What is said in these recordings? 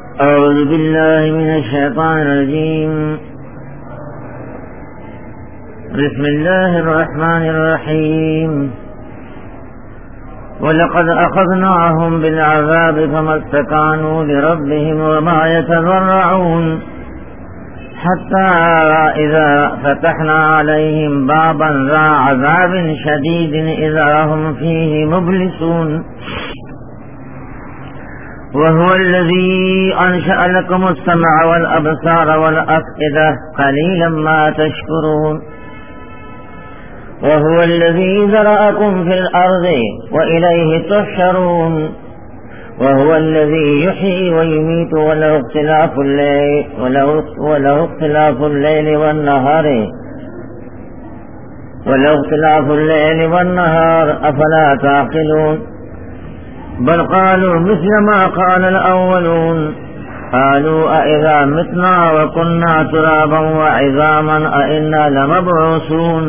أعوذ بالله من الشيطان الرجيم. بسم الله الرحمن الرحيم. ولقد أخذناهم بالعذاب فما استكانوا لربهم وما يتضرعون حتى إذا فتحنا عليهم بابا ذا عذاب شديد إذا هم فيه مبلسون. وهو الذي أنشأ لكم السمع والأبصار والأفئدة قليلا ما تشكرون. وهو الذي ذرأكم في الأرض وإليه تحشرون. وهو الذي يحيي ويميت وله اختلاف الليل والنهار أفلا تعقلون. بل قالوا مثل ما قال الأولون قالوا أإذا متنا وكنا ترابا وعظاما أإنا لمبعوثون.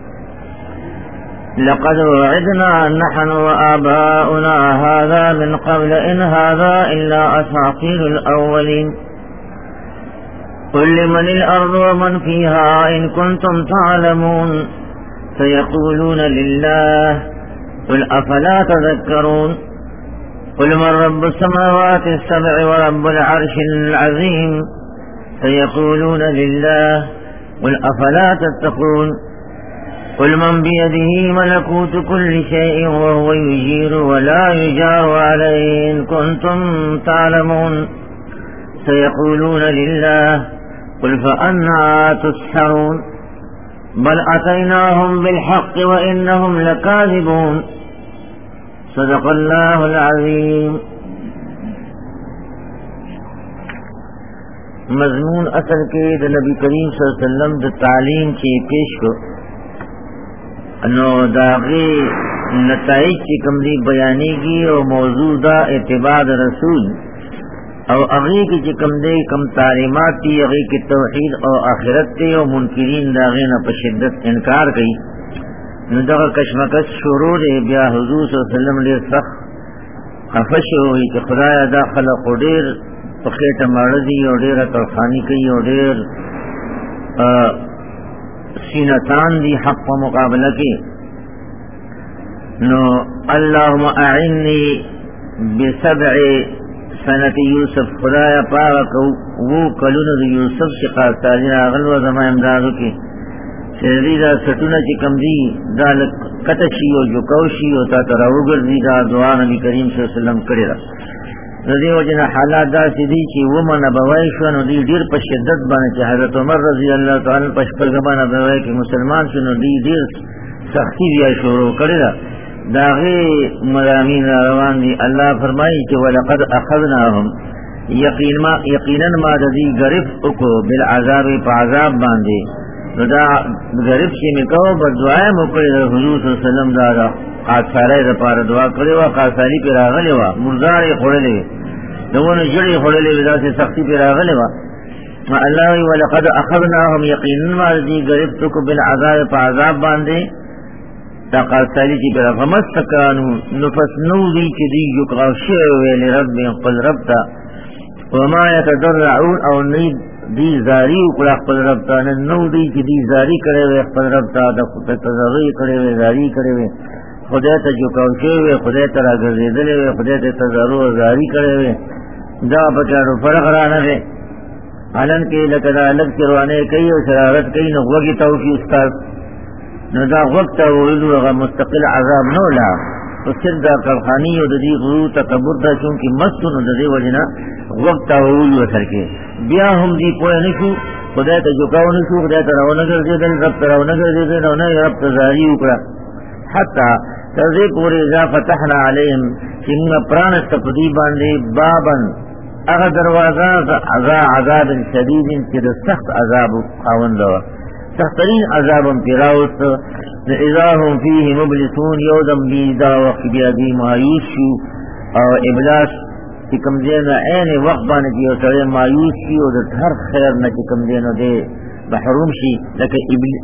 لقد وعدنا نحن وآباؤنا هذا من قبل إن هذا إلا أساطير الأولين. قل لمن الأرض ومن فيها إن كنتم تعلمون سيقولون لله قل أفلا تذكرون. قل من رب السماوات السبع ورب العرش العظيم سيقولون لله قل أفلا تتقون. قل من بيده ملكوت كل شيء وهو يجير ولا يجار عليه إن كنتم تعلمون سيقولون لله قل فأنا تسحرون. بل أتيناهم بالحق وإنهم لكاذبون. صدق اللہ العظیم. مضمون اصل کے نبی کریم صلی اللہ علیہ وسلم د تعلیم کی پیش کو انو داغی نتائج کی کمری بیانی کی اور موضوع اتباع رسول اور اغی کی چکم دے کم تعلیمات تھی اغی کی توحید اور آخرت تے اور منکرین داغی نہ پشدت انکار کی ندغ کشمکش شروع دے بیا حضور صلی اللہ علیہ وسلم لے سخت خفش ہوئی کہ خدایا دا خلق و دیر پخیٹ مردی اور دیر ترخانی کی اور دیر سینتان دی حق و مقابلہ کی نو اللہم اعنی بسبع سنت یوسف خدایا پاک وہ کلون دی یوسف شقاق تاجر آغل و زمان امدادو کی دا سٹونا چی کم دی دا کتشی و جو کوشی و تا تراؤگر دی دا دعا نبی کریم صلی اللہ علیہ وسلم کرے دا رضی و جنا حالات دا سی دی چی ومن ابوائی شوانو دی دیر پر شدت بانے چی حضرت عمر رضی اللہ تعالی پشپل گبان ابوائی کی مسلمان شنو دی دیر سختی بیا شروع کرے دا داغی مدامین روان دی اللہ فرمائی چی وَلَقَدْ أَخَذْنَاهُمْ یقیناً ما دی گرفت اکو بالعذاب پا عذاب باندے دا غریب سے مکو بدعائے مکڑی دا حضور صلی اللہ علیہ وسلم دا قاسالے دا پار دعا کرے وا قاسالی پہ راغلے وا مردارے خوڑلے دوون جڑی خوڑلے ودا سے سختی پہ راغلے وا اللہ ولقد اخذناهم یقینا ما دی غریب کو بالعذاب پا عذاب باندے دا قاسالی کی پہ فمستکانو نفس نوزی کی دی یقاشے ویلی رب قل رب تا وما یتدرعون او نید دی زاری اکڑا اخبر ربتا نو دی کی دی زاری کرے ہوئے اخبر ربتا دا خود تضغی کرے ہوئے زاری کرے ہوئے خودیتا جو کوشے ہوئے خودیتا را گردلے ہوئے خودیتا تضغرو زاری کرے ہوئے دا بچارو فرق رانا دے علن کے لکدا الگ کروانے کئی و شرارت کئی نو وگی توفی استاذ نو دا وقتا وردو اغا مستقل عذاب نولا تو صرف دا کرخانی و دا دی غرو تکبر دا چونکی مستن و دا دی وجنا وقتا وردو اثر کے بیا ہم دی پوئے نشو خدای تا جکاو نشو خدای تا رو نگر دیدن رب تا رو نگر دیدن رو نگر رب تا زاری اکڑا حتی ترزی پوری اذا فتحنا علیہم چنگا پرانست پدی باندے بابا اغا دروازہ عذاب شدید چی دا سخت عذاب خاون دوا سخترین عذاب پیراوست اذا هم فیه مبلسون یودم بیدا وقت بیادی مایوس شو اور ابلاس چکم دینا این وقت بانے کی سڑے مایوس کی اور ہر خیر نہ چکم دینا دے محروم شی لیکن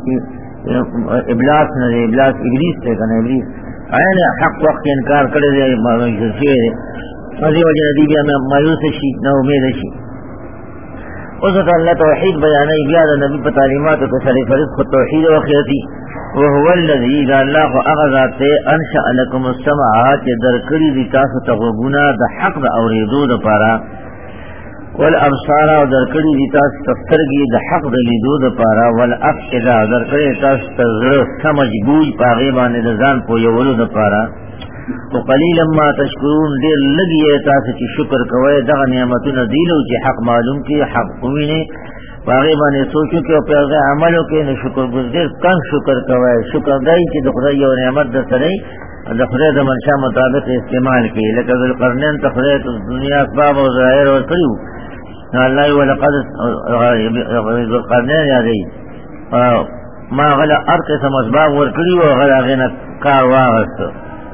ابلاس نہ دے ابلیس دے کنا ابلیس این حق وقت انکار کرے دے ازی وجہ ندی بیا میں مایوس شی نہ امید شی اس وقت اللہ توحید بیانے بیا دا نبی پر تعلیمات کو سر فرض خود توحید وخیتی وهو الذي اذا الله اغذات انشأ لكم السماعات درکری دی تاسو تغوگونا دا حق دا اوریدو دا پارا والابصار درکری دی تاسو تفترگی دا حق دا لیدو دا پارا والافئدہ درکری تاسو تزر سمجھ بوج پاغیبان دا زان پو یولو دا پارا وقلیلا ما تشکرون دیر لگی تاسو چی شکر کوئے دا نعمتون دیلو چی حق معلوم کی حق قوینے باغیبان سوچو کہ پیغے عملو کے نہ شکر گزار کم شکر کوئے شکر دائی چی دخدائی و نعمت دسترائی دخدائی دا منشاء مطابق استعمال کی لکہ ذوالقرنین تخدائی تو دنیا اسباب و ظاہر و کریو اللہ ولقد ذوالقرنین یادئی ما غلا ارقسم اسباب و کریو غلا غینا کار واغست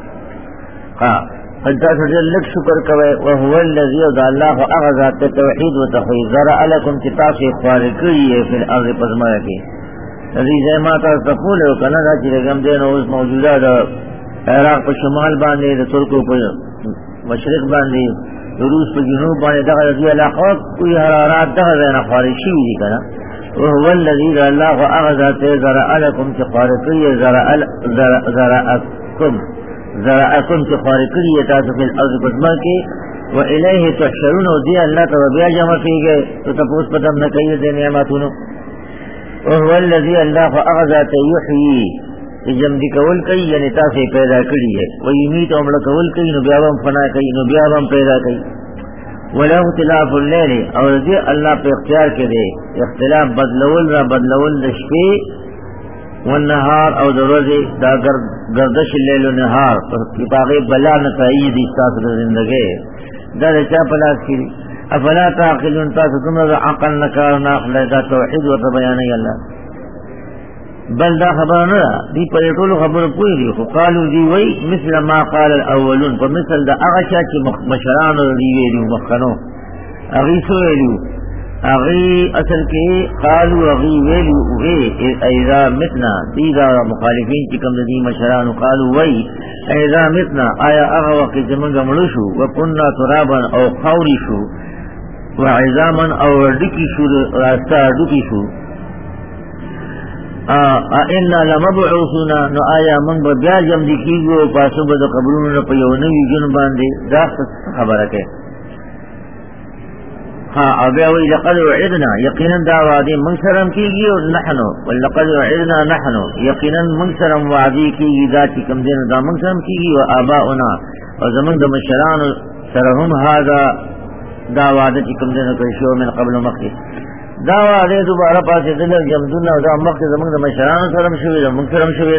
انتا سجل لک شکر کوئے وهو الذي وضع اللہ اغذات توحید و تخوید ذرا لکم چتاس اخوار کریے فی الارض پزمارکی نظری زیماتا تقول ہے کنا دا چی رگم دین اس موجودہ دا عراق پر شمال باندے دا ترکو پر مشرق باندے روس پر جنوب باندے دا رضی علاقہ کوئی حرارات دا زین اخوار شیوی دی کنا وهو الذي وضع اللہ اغذات ذرا لکم چخوار کریے ذرأکم چی خارقی تاسو فی الارض قدمہ کی و الیہ تحشرون و دی اللہ تبیا جمع کی گئے تو تپوس پتم نکیل دے نعمتونو وهو الذی اللہ اغذات یحیی جمع دی کول کئی یعنی تاسو پیدا کری ہے و یمیت عمر کول کئی نبیابم فنا کئی نبیابم پیدا کئی ولہ اختلاف اللیل اور دی اللہ پہ اختیار کے دے اختلاف بدلول را بدلول دشپی والنهار او دروزی دا گردش اللیل و نهار اتاقی بلا نتائی دی استاثر زندگی دا دا چا پلاس کری افلا تاقلون تاسو تم دا عقل نکار ناخل دا توحید و تبیانی اللہ بل دا خبر نرا دی پریطول خبر پوئی دی قالو دی وی مثل ما قال الاولون فمثل دا اغشا چی مشران دی ویلیو مخنو اغیسو ویلیو اغی اصل کے قالو اغی ویلو ایذا متنا دیدہ مخالفین کی کم دی مشران قالو وی ایذا متنا آیا اغا وقت زمانگا ملوشو وکننا ترابا او خوری شو وعظاما او ردکی شو راستا ردکی شو اینا لمبعوثونا نو آیا من با بیا جم دی کیگو پاسو با دا قبرون پیونوی جن باندے داخت خبر کے ہاں ابھی لقد وعدنا یقینا دعوادی منصرم کی گی اور نحنو ولقد وعدنا نحنو یقینا منصرم وعدی کی گی ذات کم دین دا منصرم کی گی و آباؤنا اور زمان دا مشران سرهم هذا دعوادی کم دین کرشو من قبل مخی دعوادی دوبارہ پاس دل جمدنا دا مخی زمان دا مشران سرم شوی دا منصرم شوی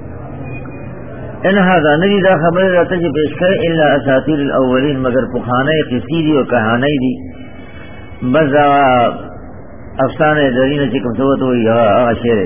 ان هذا نبی دا خبر رہتا جی پیش کر الا اساطیر الاولین مگر پخانے قصیدی و کہانے دی بس افسانے درین چکم سوت ہوئی شیر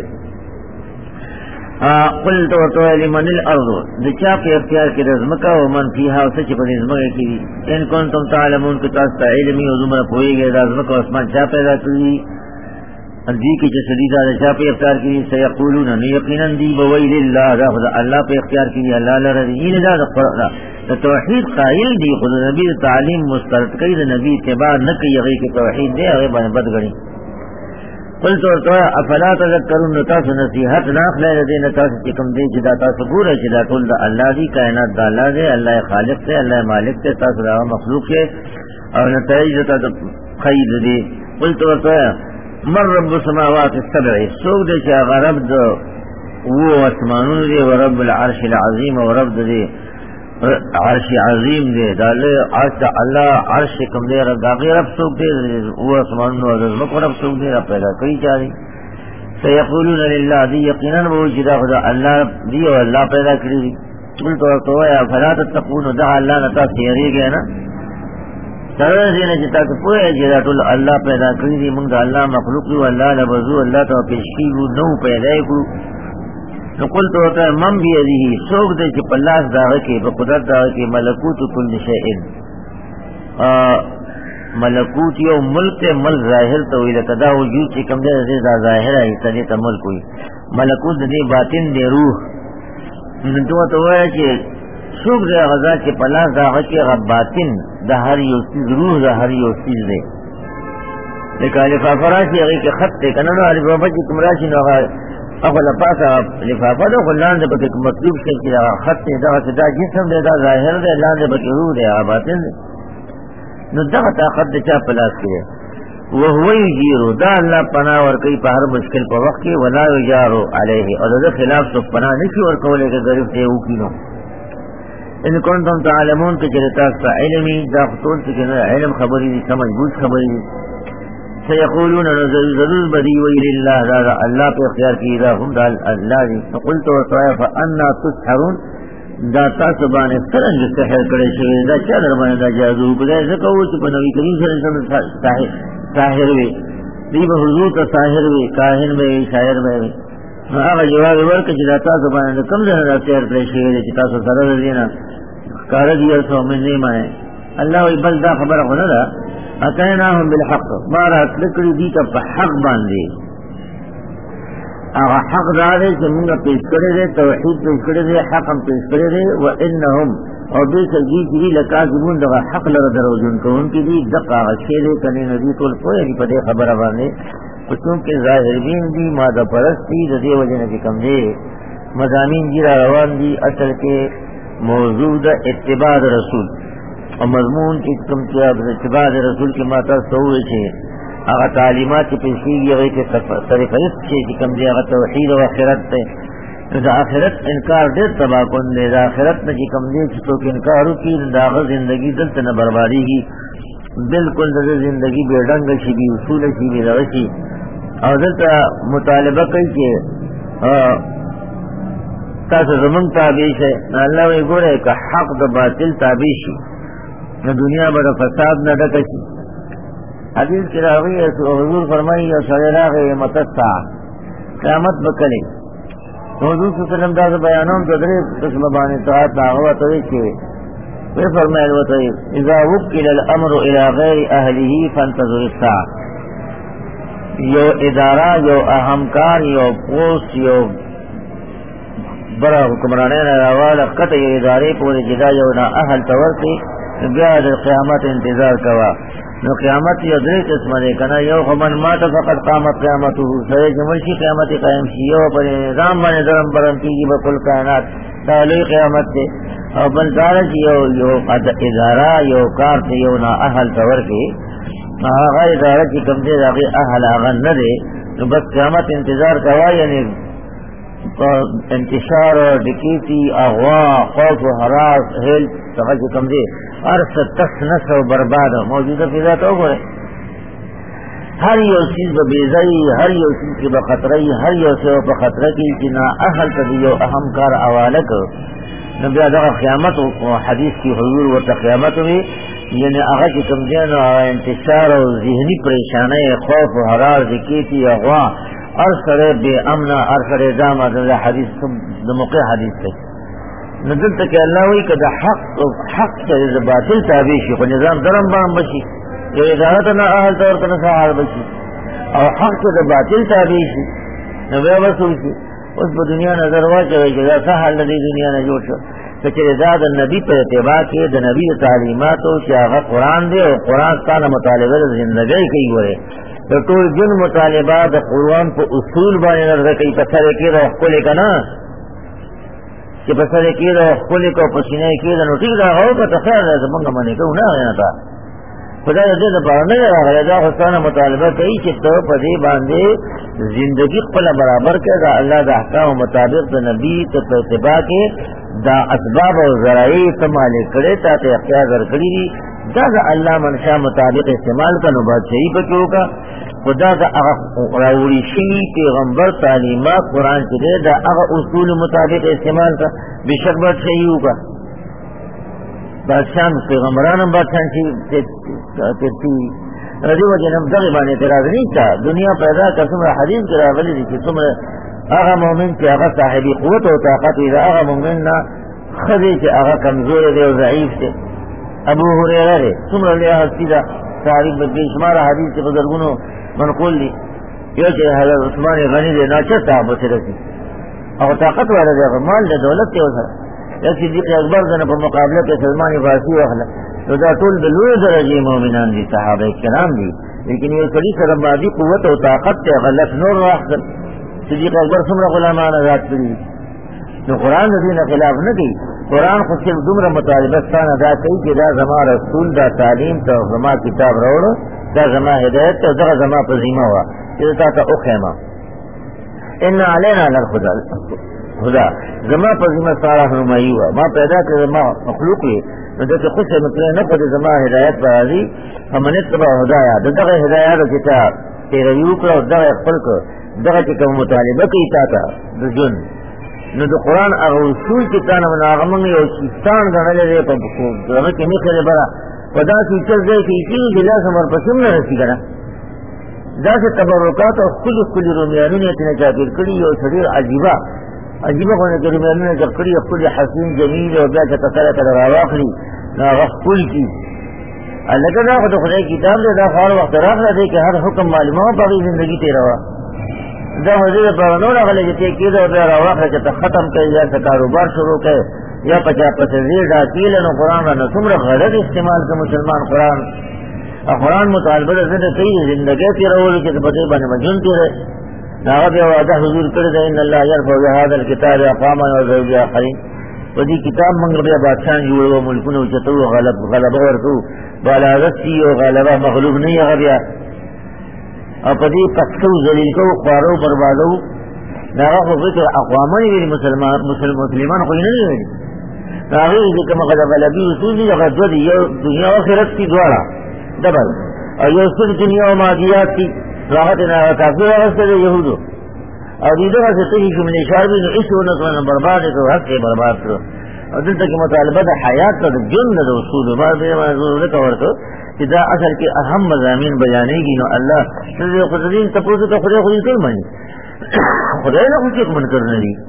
قل تو لمن الارض دچا پہ اختیار کی رزمکا ومن فیہا سچ پر رزمکا کی ان کنتم تعلمون کتاستا علمی وزمرا پوئی گئے رزمکا اسمان چا پیدا کری دی کی جسدیدہ دچا پہ اختیار کی سیقولون یقیناً دی بویل اللہ دا خدا اللہ پہ اختیار کی اللہ لرد این دا قرآن دا توحید قائل دی خود نبی تعلیم مسترد کئی دا نبی اتباع نکی یغی کی توحید دے اغیب آنے بد گڑی قلت ورطویا افلا تذکرون نتاس نصیحت ناخلے لدے نتاس چکم دے جدا تاس گورا جدا کل دا اللہ دی کائنات دا اللہ دے اللہ خالق دے اللہ مالک دے تاس دا مخلوق دے اور نتائج دا خید دے قلت ورطویا مر رب سماوات السبع سوک دے چاہ رب دا وہ اسمانون دے ورب العرش العظیم ورب دے عرش عظیم دے دالے عرش اللہ عرش کم دے داغی رب سوک دے وہ اسمانون ورزمک رب سوک دے رب پیدا کری چاہی سیقولون للہ دی یقیناً وہ جدا خدا اللہ دی اور اللہ پیدا کری دی تو یا فلا تتقون دا اللہ نتا سیری گئے نا سرد دینا جتا کہ پوئے جدا تو اللہ پیدا کری دی منگ دا اللہ مخلوقی و اللہ لبزو اللہ تو پیشکی گو نو پیدا کرو نقل تو ہوتا ہے من بھی ادھی سوک دے چی پلاس داغے کے بقدرت داغے کے ملکوت کل شئن ملکوت یو ملک ملک ظاہر تو ہوئی لکدا وجود چی کم دے دا ظاہر ہے تدیتا ملک ہوئی ملکوت دے باطن دے روح تو ہوتا ہے چی سوک دے غزا کے پلا داغ کے غباتن دا ہر یو چیز روح دا ہر یو چیز دے لیکن لفافہ راشی اگئی کے خط دے کننو علی بابا جی کم راشی نو اخو لپاسا لفافہ دا خلان دے بکی مطلوب سے کی دا خط دے دا دا جسم دے دا ظاہر دے لان دے بکی روح دے غباتن دے نو دا طاقت دے چا پلاس کے وہو یجیرو دا اللہ پناہ ورکی پا ہر مشکل پا وقت کے ولا یجارو علیہ اور دا خلاف تو پناہ نشی ورکولے کے ظریف دے اوکی نو ان کنتم تعلمون کہ جلتاک تا علمی دا خطول سکن علم خبری دی سمجھ بوجھ خبری دی سیقولون ضرور بدی ویل اللہ دا اللہ پہ اختیار کی دا ہم دا اللہ دی فقلتو وصوایا فانا تسحرون دا تاسبان افترن جو سحر کرے شوئے دا چا دربان دا جازو کدے سکو چپا نبی کریم صلی اللہ علیہ وسلم ساحر وی دیب حضور تا ساحر وی کاہن وی شاعر وی آغا جواب ورک جلاتا زبان دا کم دہن دا سیر پریشی وی چتا سو سرد دینا کارد یرسو من نیمانے اللہ وی بل دا خبر خونا دا اتیناہم بالحق مارا لکڑی دیتا پا حق باندے آغا حق دا دے کہ منگا پیش کرے دے توحید پیش کرے دے حقم پیش کرے دے وانہم اور بے سجی کی لکاذبون دا حق لردرو جن کو ان کی دی دقا غشیدے کنے نبی کل کوئی نہیں پدے خبر باندے چونکہ ظاہر بین دی مادہ پرست دی دے وجہ نبی کم دے مضامین جیرا روان دی اصل کے موضوع دا اتباع رسول اور مضمون کی کم کیا اتباع رسول کی ماتا سوئے چھے اگا تعلیمات کی پیشی گئی کہ سرفرست چھے کی کم دے اگا توحید و آخرت تے دا آخرت انکار دے تباہ کن دے دا آخرت نا کی کم دے چھتو کی انکارو کی دا آغا زندگی دلتا نا بربادی کی بالکل دا زندگی بے ڈنگ شی بھی اصول شی بھی روشی اور دلتا مطالبہ کئی کہ تاسو زمان تابیش ہے اللہ وی گو رہے کہ حق دا باطل تابیشی نہ دنیا بڑا فساد نہ ڈکشی حدیث کی راوی ہے حضور فرمائی اور صلی غیر متسع قیامت بکلے حضور صلی اللہ علیہ وسلم دا بیانوں تو درے قسم بانی طاعت ناغوہ توی کہ وہ فرمائل و توی اذا وکل الامر الى غیر اہلیہی فانتظر الساعت یو ادارہ یو اہمکار یو پوسٹ یو برا حکمرانین راوالا قطع یو ادارے پوری جدا یو نا اہل تورتی بیاد قیامت انتظار کوا نو قیامت یو درے قسم دے کنا یو خمن مات فقط قامت قیامتو سرے جملشی قیامت قائم شی یو پر نظام بانی درم برم کیگی بکل کائنات تالوی قیامت دے اور بلدارش یو ادارہ یو کار تے یو نا اہل تورتی آغا ادارہ کی کم دے داغی اہل آغا نہ دے تو بس قیامت انتظار کوا یعنی انتشار و ڈکیتی اغوا خوف و حراس حیل سخا کی کم دے عرص تس نس و برباد موجودہ فضا تو گو ہر یو چیز بیزائی ہر یو چیز کی بخطرائی ہر یو سے بخطرہ کی جنا اہل تدیو اہم کار اوالک نبی آدھا قیامت و حدیث کی حضور و تقیامت ہوئی یعنی آغا کی کمزین انتشار و ذہنی پریشانے خوف و حرار ذکیتی اغوا ارسر بے امنا ارسر داما دا حدیث دا موقع حدیث تے نزل تک اللہ ہوئی کہ دا حق سے دا باطل تابیشی خو نظام درم بام بشی جو ادارتنا اہل طورتنا ساحال بشی اور حق سے دا باطل تابیشی نبی بسول کی اس با دنیا نظر واچا ہوئی کہ دا ساحال لدی دنیا نجوڑ شو کچھر دا نبی پر اتباع کے دا نبی دا تعلیماتو چاہا قرآن دے اور قرآن تانا مطالبہ دا زندگی کئی ورے تو طول جن مطالبات دا قرآن پر اصول بانے نظر کئی پسر کی دا اخکولے کا نا کہ پسر کی دا اخکولے کا پسینے کی دا نوٹی دا ہو کا تخیر دا زمانگا مانے کہ انہا غینا تا خدا دے دا پارنے دا غیدا خستانا مطالبہ کئی چھتو پدی باندے زندگی قل برابر کے دا اللہ دا احکام مطابق دا نبی تو اتباع کے دا اسباب و ذرائع استعمال کرے تا تے اختیار کری دی دا اللہ منشاء مطابق استعمال کا نبات صحیح پکیو کا خدا دا راوری شی پیغمبر تعلیمات قرآن کے دے دا اصول مطابق استعمال کا بشک بات صحیح ہوگا بادشاہ پیغمبران بادشاہ ترتی رضی وجہ نم دغیبان اعتراض نہیں تھا دنیا پیدا کر سمرا حدیث کرا غلی دی کہ سمرا آغا مومن کی آغا صاحبی قوت و طاقت اذا آغا مومن نا خذی کی آغا کمزور دے و ضعیف دے ابو حریرہ دے سمرا لیا حسیدہ تاریخ بشمارا حدیث کے بزرگونو منقول لی یہ کہ حضرت عثمان غنی دے ناچر صاحب سے رسی اور طاقت والا دے مال دے دولت کے وسر یا صدیق اکبر دنه په مقابله کې سلمان فارسی واخله نو دا ټول د لوی درجه مؤمنان دي صحابه کرام دي لیکن یو سړي سره مادي قوت او طاقت ته غلط نور راخل صدیق اکبر څومره غلامان آزاد کړي نو قرآن د دې خلاف نه دی قرآن خو صرف دومره مطالبه ستانه دا کوي چې دا زما رسول دا تعلیم ته زما کتاب راوړو دا زما هدایت ته دغه زما په ذمه وه چې تا ته وښیم ان علینا للهدى زما په ذمه ستا رهنمایي وه ما پیدا کړې زما مخلوق یې نو داسې خوښه مې کړې نه خو د زما هدایت به راځي فمن اتبع هدایا د دغه هدایاتو چې تا تېروي وکړه او دغه یې خپل کړ دغه چې کوم مطالبه کوي تا ته د ژوند نو د قرآن هغه اصول چې تا نه هغه موږ یو سیستان ګڼلی دی په هغه کې مخې بره په داسې چل ځای کې کېږي چې لاس ورپسې هم نه رسي که نه داسې تبرکات او ښکلي ښکلي رومیانونه یې ترې چاپېر کړي یو څه ډېر عجیبه غونې کې رومیانونه جوړ کړي ښکلي حسین جمیل او بیا چې کله کله راواخلي نو هغه ښکل کړي لکه دا خو د خدای کتاب دی دا خو هر وخت راغلی دی چې هر حکم معلوموه په هغې زندګي تېروه دا مزید پر نور اغلی جتے کی دو بیا رواقع چتا ختم کئی یا تا کاروبار شروع کئی یا پچا پسزیر ڈاکیل نو قرآن را نسمر غلط استعمال کا مسلمان قرآن مطالبہ زد کئی زندگی تیرولو چتا پتے بانے مجن تیرے ناغا بیا وعدہ حضور کردہ ان اللہ یرفع بهذا الكتاب اقاما وزوج آخرین ودی کتاب منگ بیا بادشاہ جوڑو ملکونو چتو غلبہ ورکو بالا رسی و غلبہ مغلوب نہیں اغبیا او پدی پکسو ذلیل کو خوارو بربادو داغا خو فکر اقوامان ویلی مسلمان خو نه ویلی داغی چې کوم غلبی اصول دي هغه دوه دي یو دنیا او آخرت کی دواړه ډبل او یو صرف دنیا او مادیات کی راحت نه کافر راغسته دي یهودو او دې دغه څه ته کوم نشار وي نو ایسو نه برباد کړو حق برباد کړو او دلته کې مطالبه د حیات د جن د اصول باندې ضرورت ورته چې دا اصل کې اهم مضامین بیانېږي نو الله دې خدای ته پوښتنه ته خدای خو دې ټول مانی خدای له کوم څه منکر نه دي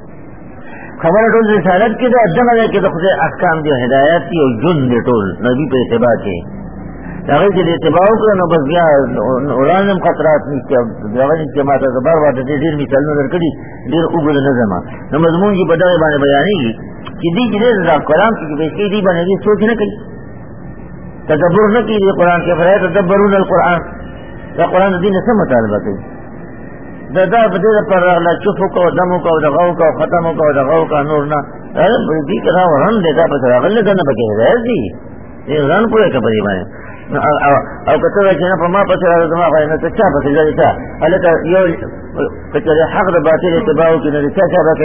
خبر ټول رسالت کې دا دغه کې د خدای احکام دي هدایت او جن دې ټول نبی په اتباع کې هغه چې اتباع وکړو نو بس بیا اورانم خطرات نشته هغه چې ماته زبر واده دې ډیر مثالونه درکړي ډیر وګړه نظم نو مضمون کې بدای باندې بیانېږي چې دې چې دا قرآن کې به کې دې باندې سوچ نه کوي تدبر نہ کیجیے قرآن کے فرائے تدبرون القرآن دا قرآن دین سے مطالبہ کی دا بدیر پر اغلا چفو کا دمو کا دغاو کا ختمو کا دغاو کا نور نہ دی کرا ورن دیتا پس اغل دنا بکے ہے دی یہ رن پورے کا بری مانے او کتو جنا پما پس ما فائنہ چا پس جاتا الک یو کچے حق د باطل اتباع کی نہ چا بکے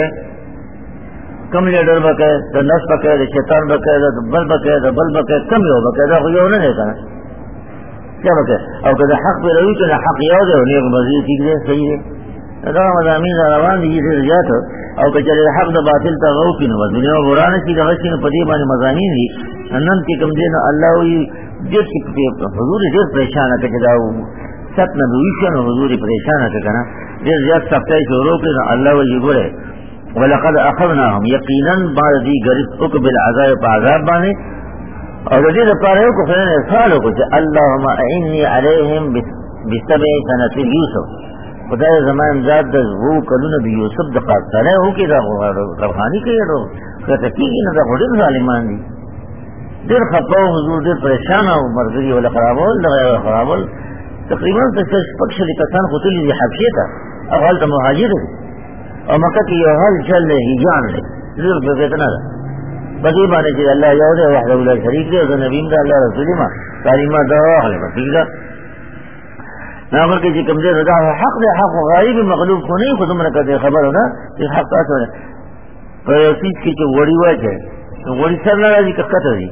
کم لیڈر بکے تو نس بکے تو شیطان بکے تو بل بکے تو بل بکے کم یو بکے تو یو نہ ہے کنا کیا بکے او کہ حق پہ روی کہ حق یو دے نے مزید ٹھیک ہے صحیح ہے دا مضامین روان دي دې زیات او کہ چلے حق د باطل ته غو کینو دنیا قرآن کی د غشین پدی باندې مضامین دي نن کې کوم دین الله وی دې چې حضور دې پریشان کړي دا ست نبوی شنو حضور پریشان کړه دې زیات صفای شروع کړه الله وی ګوره ولقد اخذناهم یقینا بعد دی غرق بالعذاب بعذاب باندې اور دې لپاره یو کو خلنه سوال کو چې اللهم اعني عليهم بسبع سنه یوسف خدای زمان ذات د وو کلونه د یوسف د قاتله هو کې دا روحاني کې ورو کته کېږي نه دا وړي ظالمان دي ډېر خپه حضور ډېر پریشان او مرګري ولا خرابول تقریبا تشپکشلی کسان خطلی دی حبشی تا اول تا مهاجر دی او مکہ کی یو حل چل لے ہجان لے ضرور بفتنا دا بقی بانے چیز اللہ یو دے وحد اولا شریک دے او نبیم دا اللہ رسولی ما تعلیمات دا واخلے ٹھیک دا ناغر کے جی کم دے دا حق دے حق غائب مغلوب کو نہیں خود امرکہ دے خبر ہونا یہ حق تاسو ہے پر چیز کی جو وڑی واج ہے وڑی سر نہ راجی ککت راجی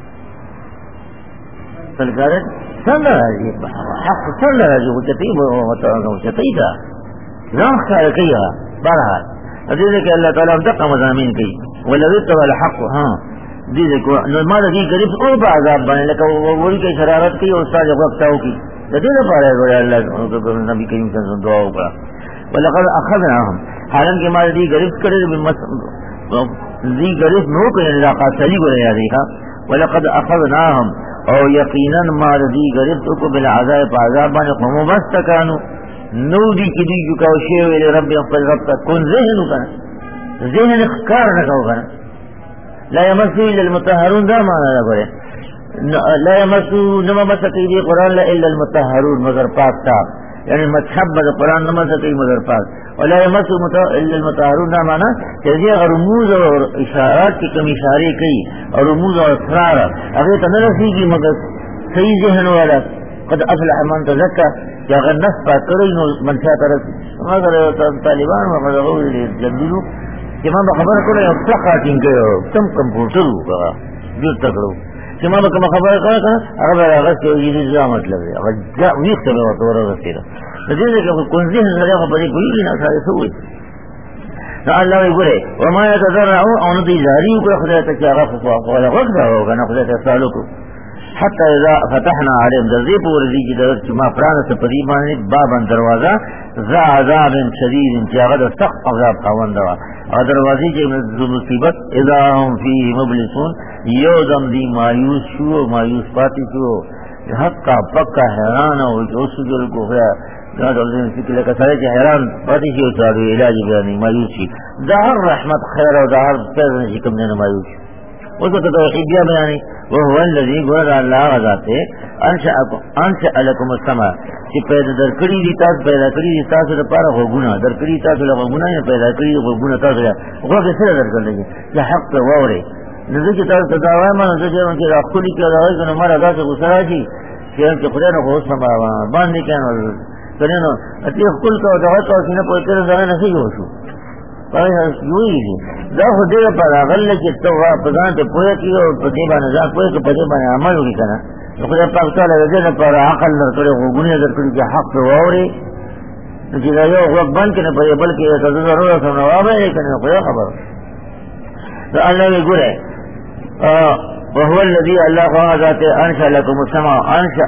سلکارت سر نہ راجی حق سر نہ راجی وچتی دا نام خیال کیا بارحال حدیث کہ اللہ تعالیٰ دقا مضامین کی ولویت والحق ہاں دیدے کو مالا دی قریب او با عذاب بانے لکا وہی کی شرارت کی اور استاذ وقتاو کی دیدے پارے گوڑے اللہ نبی کریم صلی اللہ علیہ وسلم دعاو کرا ولقد اخذناهم حالانکہ مالا دی قریب کرے دی قریب نو کرے علاقہ سلی گوڑے یادی ہاں ولقد اخذناهم او یقینا مالا دی قریب تو بالعذاب پا عذاب بانے قومو مستکانو نو دی کی دی کاو شیوے لے رب اقبل رب تا کن ذہنو کنا ذہن اخکار نکاو کنا لا یمسو الا المطهرون دا معنی دا کرے لا یمسو نما مسکی دی قرآن لا الا المطهرون مگر پاک صاحب یعنی مذہب دا قرآن نما مسکی مگر پاک ولا یمسو الا المطهرون دا معنی کہ رموز اور اشارات کی کم اشارے کئی اور رموز اور اسرار اگر تنرسی کی مگر صحیح ذہن والا قد افلح من تزکا کہ اگر نفس پاک کرو منشا طرف مگر طالبان وقد غور جدلو کہ ماں خبر کرو یا فقاتین کرو تم کمپیوٹر ہوگا جو تکڑو کہ ماں خبر کرو اگر اغسط یہ رضا مطلب ہے اگر ویخ تبه وطورا رسیرا نتیجہ کہ کن ذہن ذریعہ پڑی کوئی نہ سارے سوئے نا اللہ وی گرے وما یتذرعو اونو دی جاری کو خدا تک اغفق وقت ہوگا نا خدا تک سالو کو حتی اذا فتحنا علیم درزی پور دیجی درد چی ما پرانا سپریبانی بابا دروازہ ذا عذاب شدید چی اغد سخت عذاب خواند دوا اور دروازی چی مصیبت اذا هم فی مبلسون یو دم دی مایوس شو مایوس پاتی شو حقا پکا حیران ہو جو سجل کو خیا لکہ سارے چی حیران پاتی شو چاہدو علاج بیانی مایوس شی دہر رحمت خیر و دہر پیزن شکم دینا مایوس اس کو توحیدیہ بیانی وهو الذي قال الله غذاته انشأ لكم السماء کہ پیدا در کری دی تاس پیدا کری دی تاس در پارا غوگونا در کری تاس لگا غوگونا یا پیدا کری غوگونا تاس لگا غوگ سر در کر لگی کہ حق پر وورے نظر کی تاس تداوائی ما نظر کی ان کی راکھولی کی اداوائی کنو مارا دا سے غسرا جی کہ ان کے خدا نو خوص نبا باندی کہنا کنینو اتی کل کا اداوائی کا سینہ پوئی کر دارا نسی ہوشو یوئی جی دا خودی پر اغل کی تو پدان تے پوئے کی اور پدیبا نظام پوئے کہ پدیبا نے عمل ہوگی کنا خدا پاک تعالی رضی پر عقل نر کرے غوگونی نظر کرے کہ حق پہ ووری جدا یو غوگ بند کنے پڑے بلکہ ضرورت سمنا وابے کنے خدا خبر تو اللہ نے گرے وهو الذي الله ذات انشأ لكم السماء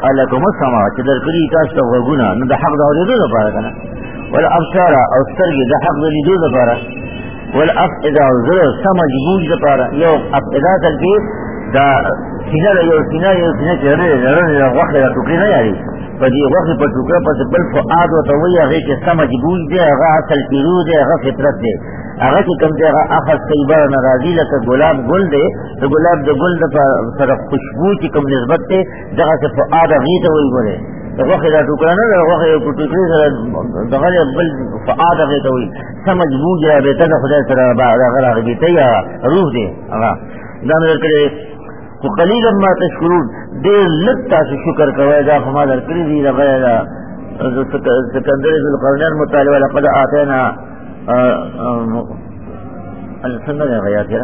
چدر کری تاسو غوگونا نو د حق دا ورېدو لپاره کنه والابصار او سترګې د حق د لیدو لپاره والافئده او زړه سمج بوج لپاره یو افئده تلکی دا سینه یو سینه چې لري غوښه د ټوکري نه یاري په دې غوښه په ټوکره پس بل فؤاد او توي هغه چې سمج بوج دی هغه اصل پیرو دی هغه فطرت دی هغه چې کوم دی هغه اخذ طیبه ناراضی لکه ګلاب ګل دی د ګلاب د ګل د سره خوشبو چې کوم نسبت دی دغه څه فؤاد هغه ته وایي ګوره غوښه دا ټوکره نه غوښه یو ټوکري سره دغه بل فؤاد هغه ته وایي سمج بوج یا به ته خدای سره هغه راغی ته یا روح دی هغه دا مې کړې تو قلیلا ما تشکرون دیر لگتا سے شکر کوئے گا ہما در کری دی لغیرہ سکندر ذوالقرنین مطالبہ لقد آتینا سنہ نے غیات ہے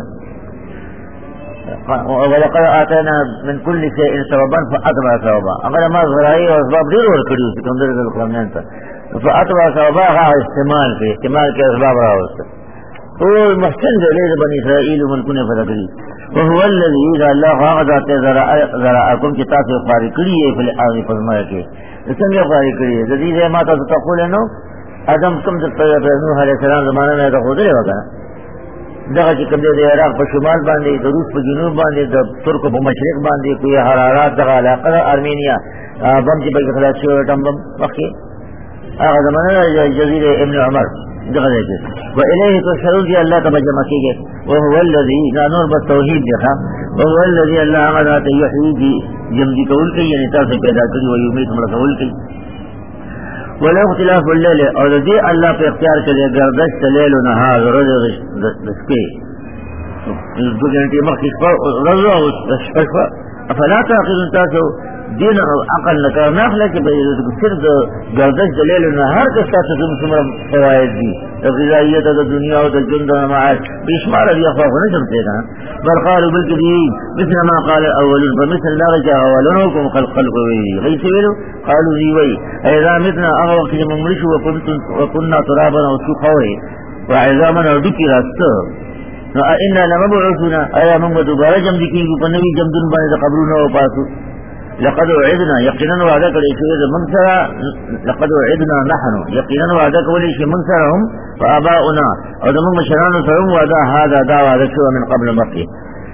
ولقد آتینا من کل شیء سببا فاتبع سببا اگر ما ذرائی اور اسباب دیر اور کری سکندر ذوالقرنین تا فاتبع سببا استعمال کے اسباب رہا اس تو محسن جو لے بنی اسرائیل ملکوں نے فتح کری وهو الذي اذا الله غضب ذراءكم كتاب قاری کری ہے فل اعظم فرمایا کہ اس نے قاری کری ہے جدید ما تقول انه ادم کم سے نوح علیہ السلام زمانہ میں تو خود رہا تھا دغه چې کوم دی عراق په شمال باندې د روس په جنوب باندې د ترکو په مشرق باندې کوئی حرارات دغه علاقه ارمینیا بم چې بلکې خلاص شو ټم بم وکي هغه زمانہ جزیره ابن عمر دغه دی و الیه تشرون دی الله تبارک مکیږي وهو الذي نور بالتوحید دی وهو الذي الله غذات یحیی جمدی کول کوي یعنی تاسو پیدا کړی او یومید مړ کول کوي ولا اختلاف الليل اور دی اللہ پہ اختیار کرے گردش لیل و نہار روز دسکے دو گھنٹے مخصوص روز شپہ افلا تعقلون تاسو دین عقل نہ کرنا خلا کہ صرف گردش لیل و نہار کے ساتھ تم سمر فوائد دی غذائیت د دنیا و جند و معاش بشمار ابي اخوف نہ چلتے نا بل قالوا بالكذب مثل ما قال الاولون فمثل لا رجع اولونكم خلق غيث قالوا ذي وي اذا متنا اغوق من مرش وكنا ترابا وسخوي وعظاما ذكر السر فإنا لمبعوثون ايا من دوبارہ جم دکی پنوی جمدن باندې قبرونه او پاسو لقد وعدنا يقينا وعده کړي چې من سره لقد وعدنا نحن يقينا وعده کړي چې من سره هم فاباؤنا او دمو مشرانو سره وعده هذا دا وعده شو من قبل مکه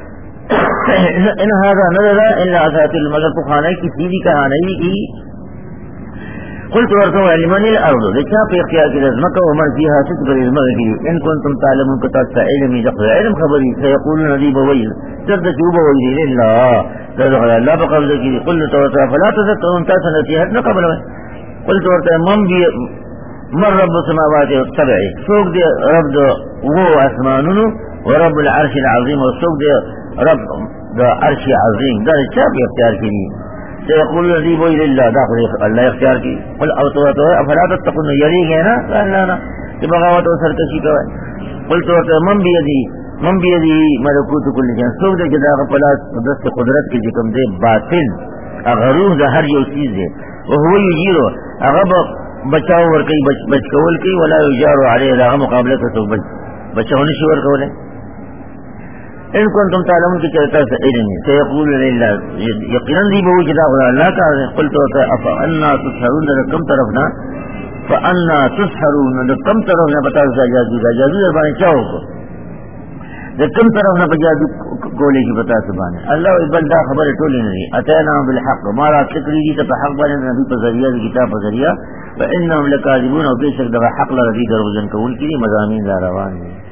ان هذا نظر الا اساطير المذهب خانه کی سیدھی کہانی کی قلت ورتو علمان الارض لچا په اختیار کې رزمک او عمر فيها ست پر رزمک کې ان کنتم تعلمون کتا علم ذکر علم خبري سيقولون ذي بوي ترد جوب وي لله تدخل الله بقبض کې قلت ورتو فلا تذكرون تاسنتي حد قبل قلت ورتو من رب السماوات السبع سوق دي رب دو وہ اسمانونو ورب العرش العظیم وسوق دي رب دو عرش عظیم دا چا په اختیار کې سيقول الذي بوئی للہ داخل اللہ اختیار کی قل اوتواتو ہے افلا تتقن یری گئے نا اللہ کہ بغاوت و سرکشی کوئے قل تواتو من بیدی ملکوت کل جان سوک دے جدا غفلات دست قدرت کی جکم دے باطن اغروح دا ہر یو چیز دے وہو یجیرو اغب بچاو ورکی بچکول کی ولا یجارو علیہ دا مقابلت سوک بچاونشی ورکولے ان کنتم تعلمون کی چرتا سے علم سيقول للہ یقینا دی بہو جدا خدا اللہ کا قلت فانا تسحرون کم طرفنا فانا تسحرون کم طرفنا بتا جادو جادو زبان کیا ہو کم طرفنا جادو کولے کی بتا زبان اللہ بندہ خبر ٹولی نہیں اتینا بالحق مارا فکری کی تو حق بنے نبی پر ذریعہ کتاب پر ذریعہ فانهم لكاذبون و بے شک دا حق لرضی دروزن قول کی مضامین دا روان ہیں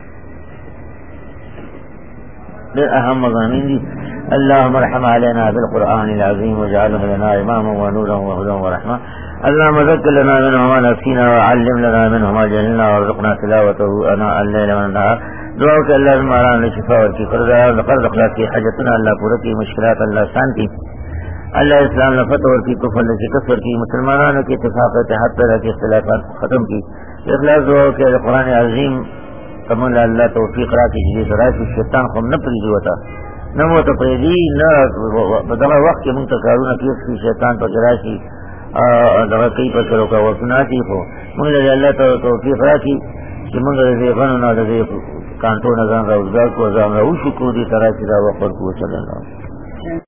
اہم مضامین دی اللهم ارحم علينا بالقرآن العظيم واجعله لنا اماما ونورا وهدى ورحمة اللهم ذكر لنا منه ما نسينا وعلم لنا منه ما جهلنا وارزقنا تلاوته اناء الليل والنهار دعاءك اللهم ارانا لشفاء کی قرض اخلاق کی حاجتنا اللہ پورا کی مشکلات اللہ شان کی اللہ اسلام نے فتح اور کی کفر سے کفر کی مسلمانوں کے اتفاق اتحاد پیدا کے اختلافات ختم کی اخلاص دعا کہ قرآن عظیم کمال اللہ توفیق را کی جدید رائے شیطان خم نہ پریدی ہوتا نہ وہ تو پریدی نہ بدلا وقت کے منتقارون کی شیطان پر جراشی دغا کئی پر کرو کا وسناتی ہو منگل اللہ توفیق را کی کہ منگل رضی غنونا رضی کانٹو نظام روزگار کو ازام رو شکو دی تراسی را وقت کو صلی اللہ